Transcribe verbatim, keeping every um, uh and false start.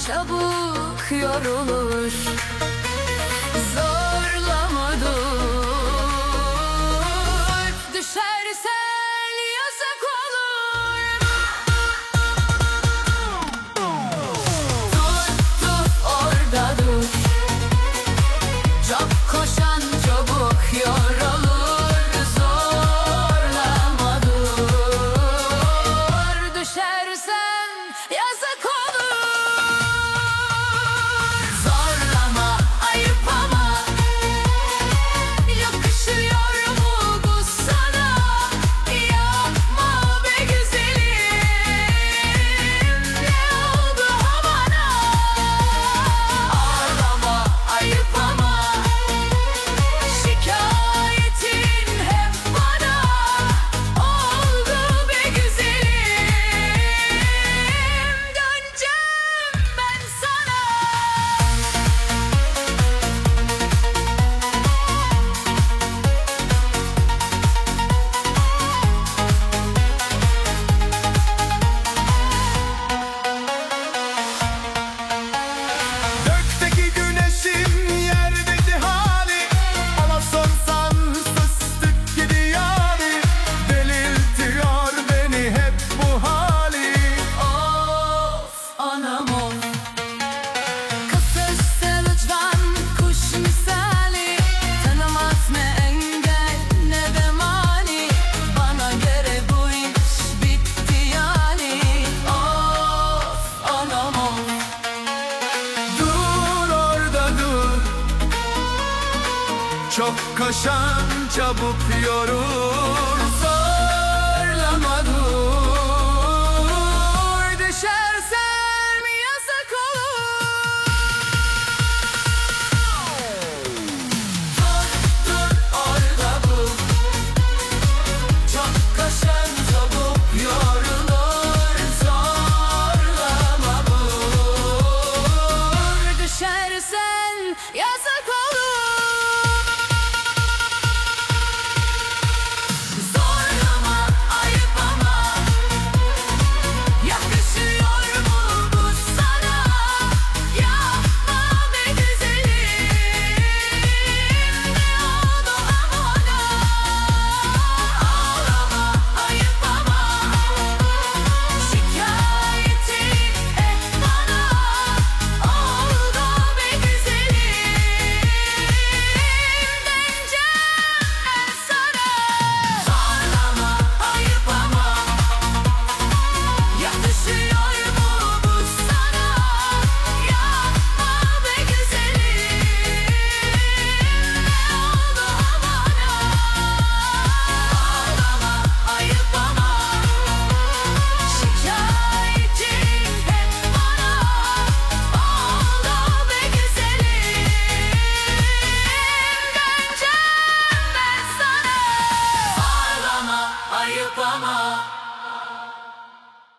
çabuk yorulur. Zorlama dur, düşersen yazık olur. Dur dur orada dur, çok koşan çabuk yorulur. Zorlama dur, düşersen yazık olur. Zorlama, ayıp ama, yakışıyor mu bu sana? Yapma be güzelim, ne oldu havana? Ağlama, ayıp ama, şikayetin hep bana. Oldu be güzelim, döneceğim ben sana. Gökteki güneşim yerdeki hali, ona sorsan fıstık gibi yani. Delirtiyor beni hep bu hali. Of anam of, kısırsa lütfen kuş misali. Tanımaz ne engel ne de mani, bana göre bu iş bitti yani. Of anam of. Dur orada dur, çok koşan çabuk yorulur.